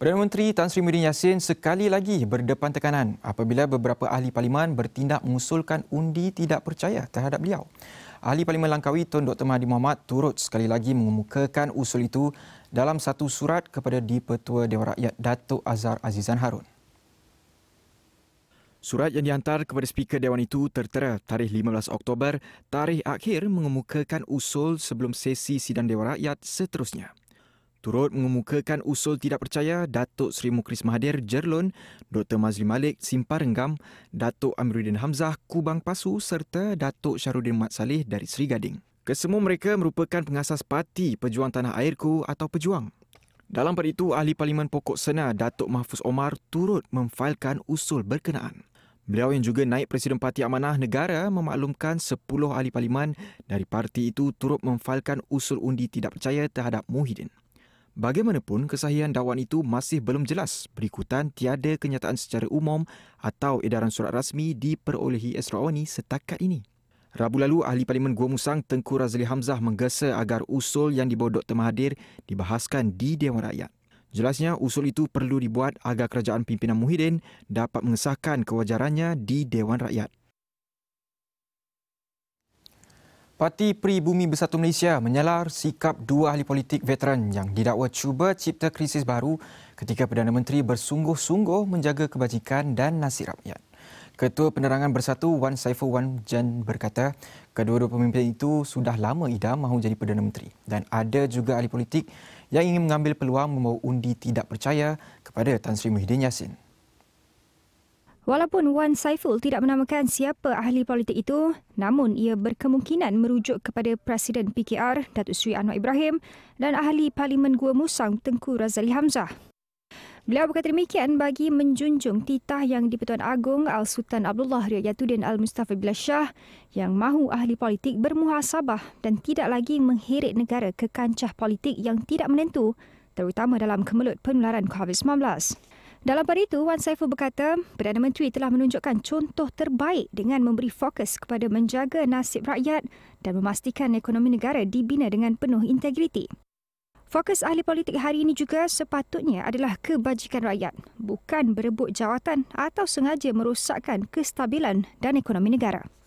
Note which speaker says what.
Speaker 1: Perdana Menteri Tan Sri Muhyiddin Yassin sekali lagi berdepan tekanan apabila beberapa ahli parlimen bertindak mengusulkan undi tidak percaya terhadap beliau. Ahli Parlimen Langkawi Tun Dr. Mahathir Mohamad turut sekali lagi mengemukakan usul itu dalam satu surat kepada Di-Pertua Dewan Rakyat Datuk Azhar Azizan Harun. Surat yang dihantar kepada Speaker Dewan itu tertera tarikh 15 Oktober, tarikh akhir mengemukakan usul sebelum sesi sidang Dewan Rakyat seterusnya. Turut mengemukakan usul tidak percaya Datuk Seri Mukris Mahathir Jerlun, Dr. Mazli Malik Simparenggam, Datuk Amiruddin Hamzah Kubang Pasu serta Datuk Syahrudin Mat Saleh dari Seri Gading. Kesemua mereka merupakan pengasas Parti Pejuang Tanah Airku atau Pejuang. Dalam pada itu, Ahli Parlimen Pokok Sena Datuk Mahfuz Omar turut memfailkan usul berkenaan. Beliau yang juga naib Presiden Parti Amanah Negara memaklumkan 10 ahli parlimen dari parti itu turut memfailkan usul undi tidak percaya terhadap Muhyiddin. Bagaimanapun, kesahihan dakwaan itu masih belum jelas berikutan tiada kenyataan secara umum atau edaran surat rasmi diperolehi Esrawani setakat ini. Rabu lalu, Ahli Parlimen Gua Musang Tengku Razali Hamzah menggesa agar usul yang dibawa Dr. Mahathir dibahaskan di Dewan Rakyat. Jelasnya, usul itu perlu dibuat agar kerajaan pimpinan Muhyiddin dapat mengesahkan kewajarannya di Dewan Rakyat. Parti Pribumi Bersatu Malaysia menyalar sikap dua ahli politik veteran yang didakwa cuba cipta krisis baru ketika Perdana Menteri bersungguh-sungguh menjaga kebajikan dan nasib rakyat. Ketua Penerangan Bersatu Wan Saiful Wan Jan berkata, kedua-dua pemimpin itu sudah lama idam mahu jadi Perdana Menteri dan ada juga ahli politik yang ingin mengambil peluang membawa undi tidak percaya kepada Tan Sri Muhyiddin Yassin.
Speaker 2: Walaupun Wan Saiful tidak menamakan siapa ahli politik itu, namun ia berkemungkinan merujuk kepada Presiden PKR Datuk Seri Anwar Ibrahim dan ahli Parlimen Gua Musang Tengku Razali Hamzah. Beliau berkata demikian bagi menjunjung titah yang di-Pertuan Agong Al-Sultan Abdullah Riyatuddin Al-Mustafa Billah Shah yang mahu ahli politik bermuhasabah dan tidak lagi mengheret negara ke kancah politik yang tidak menentu, terutama dalam kemelut penularan COVID-19. Dalam pada itu, Wan Saiful berkata, Perdana Menteri telah menunjukkan contoh terbaik dengan memberi fokus kepada menjaga nasib rakyat dan memastikan ekonomi negara dibina dengan penuh integriti. Fokus ahli politik hari ini juga sepatutnya adalah kebajikan rakyat, bukan berebut jawatan atau sengaja merosakkan kestabilan dan ekonomi negara.